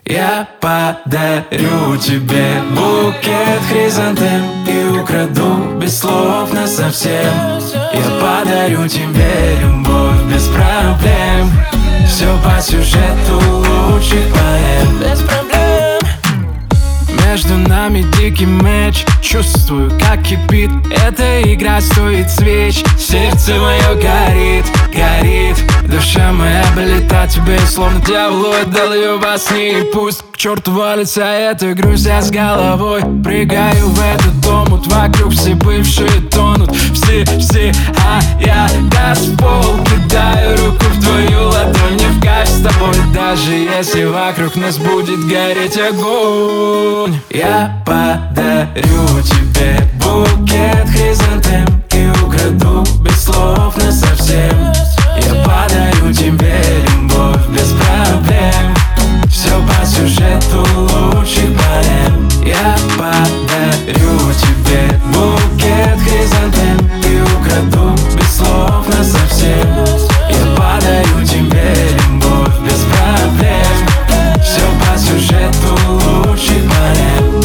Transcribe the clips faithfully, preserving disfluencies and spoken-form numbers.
Я подарю тебе букет хризантем и украду без слов насовсем. Я подарю тебе любовь без проблем. Все по сюжету лучших поэм. Без проблем. Между нами дикий мяч. Чувствую, как кипит эта игра, стоит свеч. Сердце мое горит, горит. Душа моя болит тебе, словно дьяволу отдал ее во сне. И пусть к черту валится эта грусть, я с головой прыгаю в этот омут. Вокруг все бывшие тонут, все, все, а я газ в пол кидаю, руку в твою ладонь. Не в кайф с тобой, даже если вокруг нас будет гореть огонь. Я подарю тебе букет хризантем и украду без слов насовсем. Я подарю тебе любовь без проблем. Все по сюжету лучших поэм. Я подарю тебе букет хризантем и украду без слов насовсем. Я подарю тебе любовь без проблем. Все по сюжету лучших поэм.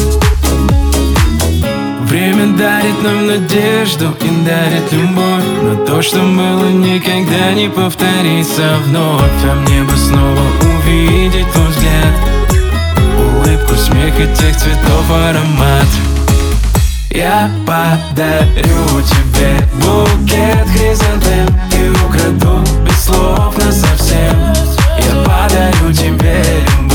Время дарит нам надежду и дарит любовь, но то, что было, никогда не повторится вновь. А мне бы снова увидеть твой взгляд, улыбку, смех и тех цветов аромат. Я подарю тебе букет хризантем и украду без слов насовсем. Я подарю тебе любовь